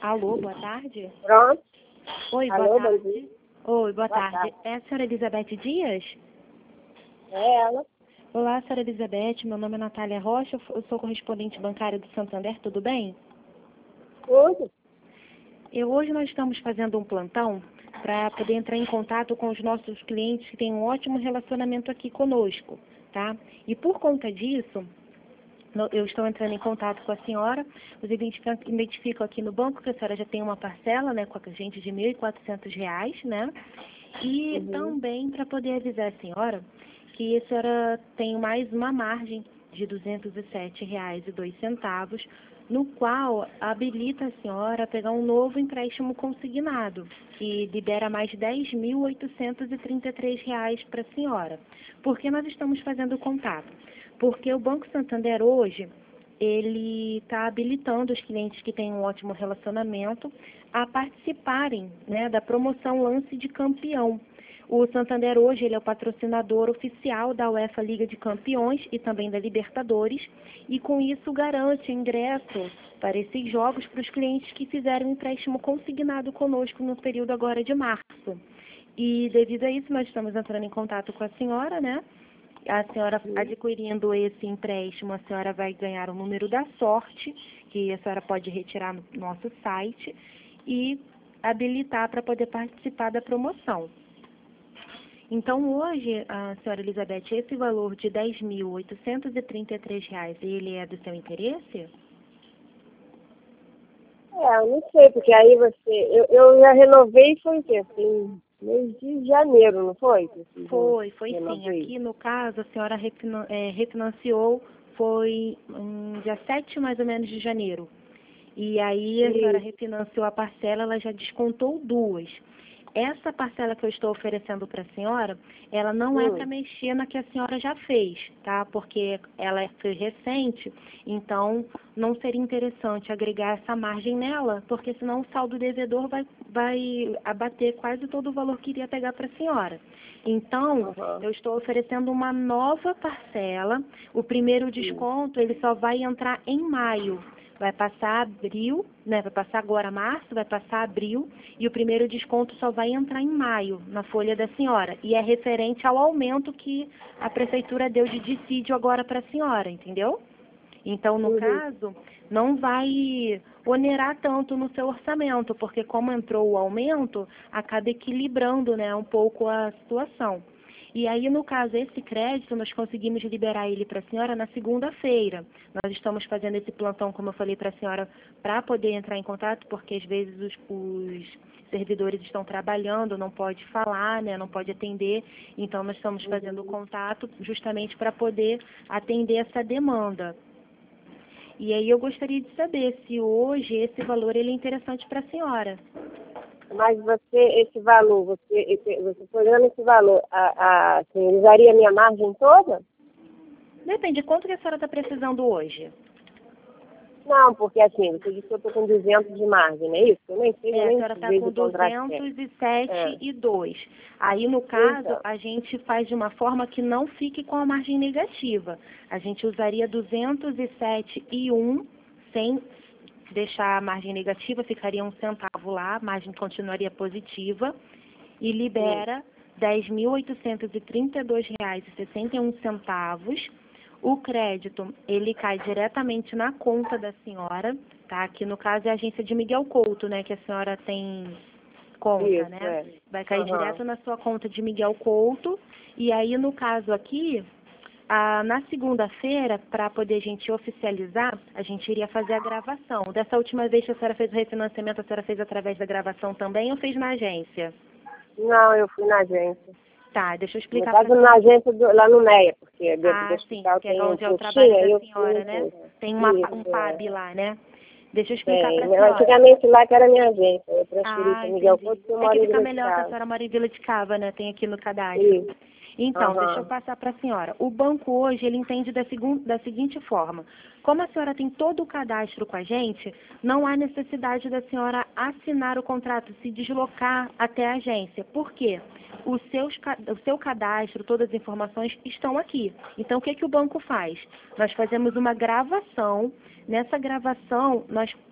Alô, boa tarde. Pronto. Oi, Alô, boa bom tarde. dia. Oi, boa Boa tarde. tarde. É a senhora Elizabeth Dias? É ela. Olá, senhora Elizabeth. Meu nome é Natália Rocha. Eu sou correspondente bancária do Santander. Tudo bem? Tudo. Hoje nós estamos fazendo um plantão para poder entrar em contato com os nossos clientes que têm um ótimo relacionamento aqui conosco, tá? E por conta disso, eu estou entrando em contato com a senhora, os identificam aqui no banco que a senhora já tem uma parcela, né, com a gente de R$ 1.400, né? E também para poder avisar a senhora que a senhora tem mais uma margem de R$ 207,02, no qual habilita a senhora a pegar um novo empréstimo consignado, que libera mais de R$ 10.833 para a senhora. Por que nós estamos fazendo contato? Porque o Banco Santander hoje, ele está habilitando os clientes que têm um ótimo relacionamento a participarem, né, da promoção Lance de Campeão. O Santander hoje ele é o patrocinador oficial da UEFA Liga de Campeões e também da Libertadores, e com isso garante ingresso para esses jogos para os clientes que fizeram um empréstimo consignado conosco no período agora de março. E devido a isso nós estamos entrando em contato com a senhora, né? A senhora adquirindo esse empréstimo, a senhora vai ganhar o número da sorte, que a senhora pode retirar no nosso site e habilitar para poder participar da promoção. Então, hoje, a senhora Elizabeth, esse valor de R$ 10.833, ele é do seu interesse? Eu não sei, porque aí eu já renovei, foi o quê? Assim, mês de janeiro, não foi? Foi sim. Renovei. Aqui, no caso, a senhora refinanciou, foi dia 7, mais ou menos, de janeiro. E aí, a senhora refinanciou a parcela, ela já descontou duas. Essa parcela que eu estou oferecendo para a senhora, ela não é para mexer na que a senhora já fez, tá? Porque ela foi recente, então não seria interessante agregar essa margem nela, porque senão o saldo devedor vai abater quase todo o valor que iria pegar para a senhora. Então, eu estou oferecendo uma nova parcela. O primeiro desconto, ele só vai entrar em maio. Vai passar abril, né? Vai passar agora março, vai passar abril, e o primeiro desconto só vai entrar em maio, na folha da senhora. E é referente ao aumento que a prefeitura deu de dissídio agora para a senhora, entendeu? Então, no caso, não vai onerar tanto no seu orçamento, porque como entrou o aumento, acaba equilibrando, né, um pouco a situação. E aí, no caso, esse crédito, nós conseguimos liberar ele para a senhora na segunda-feira. Nós estamos fazendo esse plantão, como eu falei para a senhora, para poder entrar em contato, porque às vezes os servidores estão trabalhando, não pode falar, né, não pode atender. Então, nós estamos fazendo o contato justamente para poder atender essa demanda. E aí eu gostaria de saber se hoje esse valor ele é interessante para a senhora. Mas esse valor, você pagando esse valor, assim, usaria a minha margem toda? Depende, quanto que a senhora está precisando hoje? Não, porque assim, você disse que eu estou com 200 de margem, não é isso? Eu nem sei, eu A nem senhora está vejo com o contrato. 207,2. Aí, no caso, Então. a gente faz de uma forma que não fique com a margem negativa. A gente usaria 207,1 sem deixar a margem negativa, ficaria 1 centavo lá, a margem continuaria positiva e libera R$ 10.832,61. O crédito, ele cai diretamente na conta da senhora, tá? Que no caso é a agência de Miguel Couto, né? Que a senhora tem conta, Isso, né? Vai cair direto na sua conta de Miguel Couto. E aí, no caso aqui, na segunda-feira, para poder a gente oficializar, a gente iria fazer a gravação. Dessa última vez que a senhora fez o refinanciamento, a senhora fez através da gravação também ou fez na agência? Não, eu fui na agência. Tá, deixa eu explicar. No caso, na agência lá no NEA, porque do sim, hospital que é tem onde é o postinho, trabalho da fui senhora, né? Tem um PAB lá, né? Deixa eu explicar para a Tem. senhora. Antigamente lá que era minha agência, eu transferi para Miguel Entendi. Couto, que eu É moro que em fica Vila de melhor se a Cava. senhora mora em Vila de Cava, né? Tem aqui no cadastro. Isso. Então, deixa eu passar para a senhora. O banco hoje, ele entende da seguinte forma. Como a senhora tem todo o cadastro com a gente, não há necessidade da senhora assinar o contrato, se deslocar até a agência. Por quê? O seu cadastro, todas as informações estão aqui. Então, o que o banco faz? Nós fazemos uma gravação. Nessa gravação, nós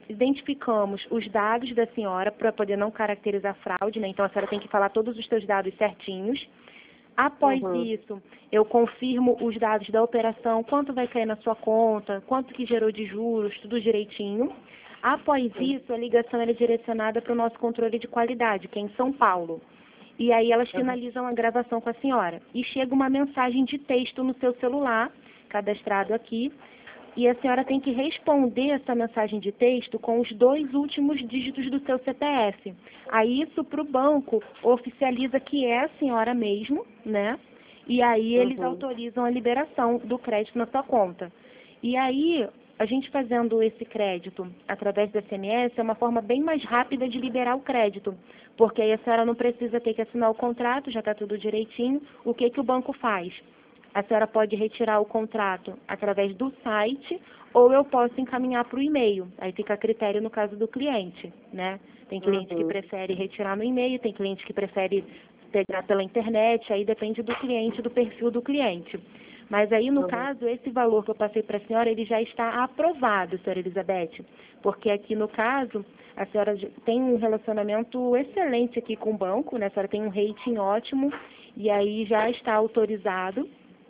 identificamos os dados da senhora para poder não caracterizar fraude, né? Então a senhora tem que falar todos os seus dados certinhos. Após isso, eu confirmo os dados da operação, quanto vai cair na sua conta, quanto que gerou de juros, tudo direitinho. Após isso, a ligação é direcionada para o nosso controle de qualidade, que é em São Paulo. E aí elas finalizam a gravação com a senhora. E chega uma mensagem de texto no seu celular, cadastrado aqui, e a senhora tem que responder essa mensagem de texto com os 2 últimos dígitos do seu CPF. Aí isso para o banco oficializa que é a senhora mesmo, né? E aí eles autorizam a liberação do crédito na sua conta. E aí, a gente fazendo esse crédito através do SMS é uma forma bem mais rápida de liberar o crédito, porque aí a senhora não precisa ter que assinar o contrato, já está tudo direitinho. O que o banco faz? A senhora pode retirar o contrato através do site ou eu posso encaminhar para o e-mail. Aí fica a critério no caso do cliente, né? Tem cliente que prefere retirar no e-mail, tem cliente que prefere pegar pela internet, aí depende do cliente, do perfil do cliente. Mas aí, no caso, esse valor que eu passei para a senhora, ele já está aprovado, senhora Elizabeth, porque aqui no caso, a senhora tem um relacionamento excelente aqui com o banco, né? A senhora tem um rating ótimo e aí já está autorizado.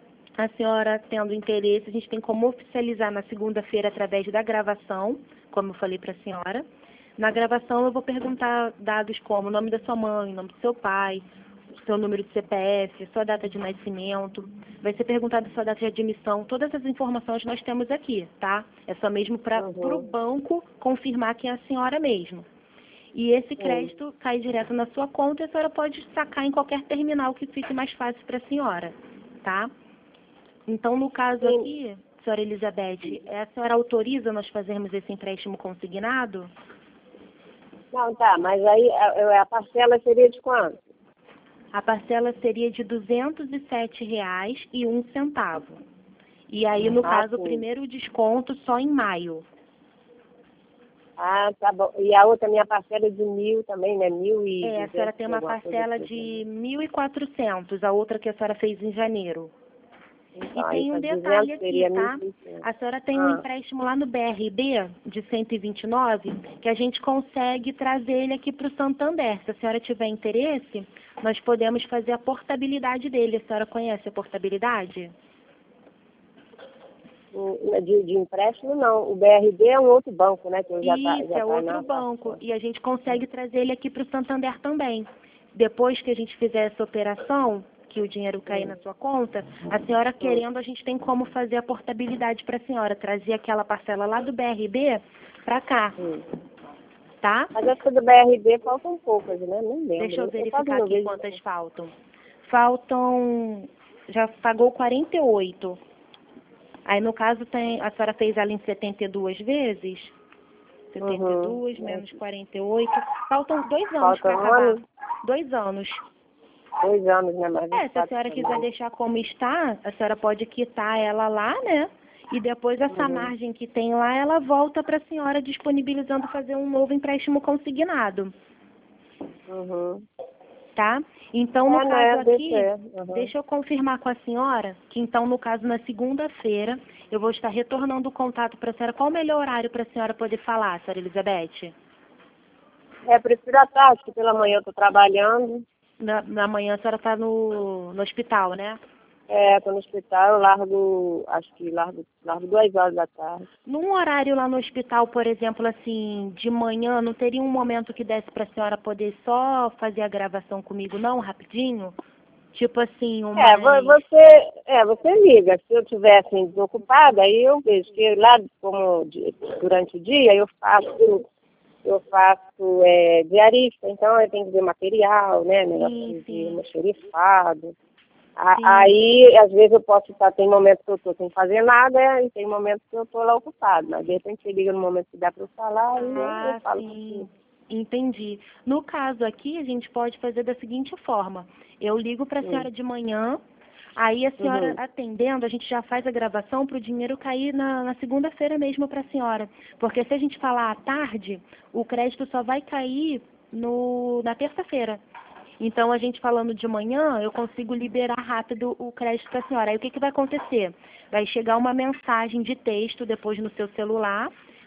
A senhora tendo interesse, a gente tem como oficializar na segunda-feira através da gravação, como eu falei para a senhora. Na gravação eu vou perguntar dados como o nome da sua mãe, o nome do seu pai, o seu número de CPF, sua data de nascimento. Vai ser perguntado sua data de admissão. Todas as informações nós temos aqui, tá? É só mesmo para o banco confirmar que é a senhora mesmo. E esse crédito cai direto na sua conta e a senhora pode sacar em qualquer terminal que fique mais fácil para a senhora, tá? Então, no caso aqui, senhora Elizabeth, a senhora autoriza nós fazermos esse empréstimo consignado? Não, tá, mas aí a parcela seria de quanto? A parcela seria de R$ 207,01. E aí, no caso, o primeiro desconto só em maio. Ah, tá bom. E a outra minha parcela é de 1.000 também, né? 1.200. A senhora tem uma parcela de 1.400, a outra que a senhora fez em janeiro. Então, e tem um detalhe aqui, tá? A senhora tem um empréstimo lá no BRB de 129, que a gente consegue trazer ele aqui para o Santander. Se a senhora tiver interesse, nós podemos fazer a portabilidade dele. A senhora conhece a portabilidade? De empréstimo, não. O BRB é um outro banco, né? Que eu já Isso, é outro banco. E a gente consegue trazer ele aqui para o Santander também. Depois que a gente fizer essa operação, que o dinheiro cair na sua conta, a senhora querendo, a gente tem como fazer a portabilidade para a senhora, trazer aquela parcela lá do BRB para cá, tá? Mas essa do BRB faltam poucas, né? Não lembro. Deixa eu verificar aqui quantas faltam. Faltam, já pagou 48. Aí, no caso, a senhora fez ela em 72 vezes? 72 menos 48. Faltam 2 anos para acabar. 2 anos. 2 anos, né? Mas se a senhora quiser deixar como está, a senhora pode quitar ela lá, né? E depois essa margem que tem lá, ela volta para a senhora disponibilizando fazer um novo empréstimo consignado. Tá? Então, no caso aqui, deixa eu confirmar com a senhora que, então, no caso, na segunda-feira, eu vou estar retornando o contato para a senhora. Qual o melhor horário para a senhora poder falar, senhora Elizabeth? Prefiro à tarde, porque pela manhã eu estou trabalhando. Na manhã a senhora está no hospital, né? Estou no hospital, eu largo 2 horas da tarde. Num horário lá no hospital, por exemplo, assim, de manhã, não teria um momento que desse para a senhora poder só fazer a gravação comigo, não, rapidinho? Tipo assim, você liga. Se eu estiver assim, desocupada, aí eu vejo que lá, durante o dia, eu faço diarista, então eu tenho que ver material, né? Negócio de almoxerifado. Aí, às vezes eu posso estar, tem momentos que eu estou sem fazer nada e tem momentos que eu estou lá ocupado. Mas de repente você liga no momento que dá para eu falar e eu falo com você. Entendi. No caso aqui, a gente pode fazer da seguinte forma. Eu ligo para a senhora de manhã, aí a senhora atendendo, a gente já faz a gravação para o dinheiro cair na segunda-feira mesmo para a senhora. Porque se a gente falar à tarde, o crédito só vai cair na terça-feira. Então, a gente falando de manhã, eu consigo liberar rápido o crédito para a senhora. Aí, o que vai acontecer? Vai chegar uma mensagem de texto depois no seu celular,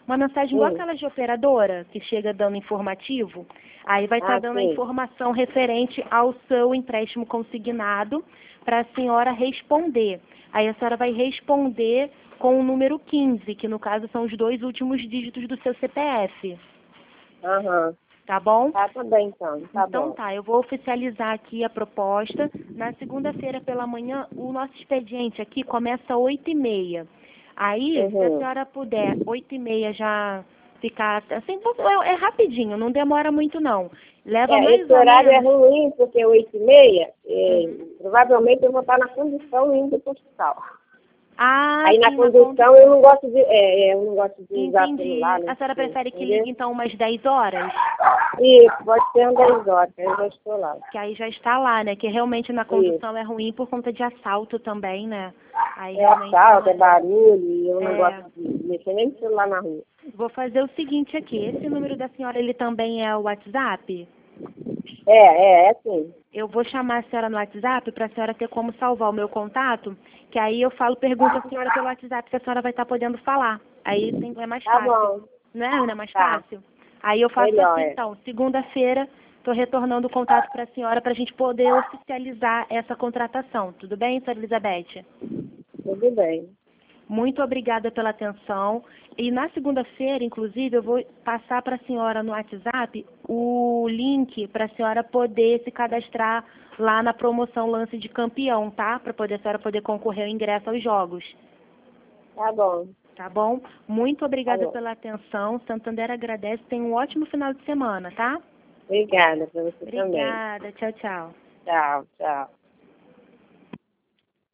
Uma mensagem igual aquela de operadora, que chega dando informativo. Aí vai estar dando a informação referente ao seu empréstimo consignado para a senhora responder. Aí a senhora vai responder com o número 15, que no caso são os 2 últimos dígitos do seu CPF. Aham. Tá bom? Tá bem, então. Então tá, eu vou oficializar aqui a proposta. Na segunda-feira pela manhã, o nosso expediente aqui começa às 8h30. Aí, se a senhora puder, 8h30 já ficar assim, é rapidinho, não demora muito não. Leva mais esse horário é ruim, porque 8h30, provavelmente eu vou estar na condução indo para o hospital. Aí na condução eu não gosto de, usar celular. A senhora prefere que ligue então umas 10 horas? Isso, pode ser umas 10 horas, que eu já estou lá. Que aí já está lá, né? Que realmente na condução é ruim por conta de assalto também, né? Aí assalto, é barulho, e eu não gosto de mexer nem no celular na rua. Vou fazer o seguinte aqui, esse número da senhora, ele também é o WhatsApp? É sim. Eu vou chamar a senhora no WhatsApp para a senhora ter como salvar o meu contato, que aí eu pergunto à senhora pelo WhatsApp se a senhora vai estar podendo falar. Aí é mais fácil. Tá bom. Não é mais fácil? Aí eu faço assim, então, segunda-feira, estou retornando o contato para a senhora para a gente poder oficializar essa contratação. Tudo bem, senhora Elizabeth? Tudo bem. Muito obrigada pela atenção. E na segunda-feira, inclusive, eu vou passar para a senhora no WhatsApp o link para a senhora poder se cadastrar lá na promoção Lance de Campeão, tá? Para a senhora poder concorrer ao ingresso aos jogos. Tá bom. Tá bom? Muito obrigada pela atenção. Santander agradece. Tenha um ótimo final de semana, tá? Obrigada para você também. Obrigada. Tchau, tchau. Tchau, tchau.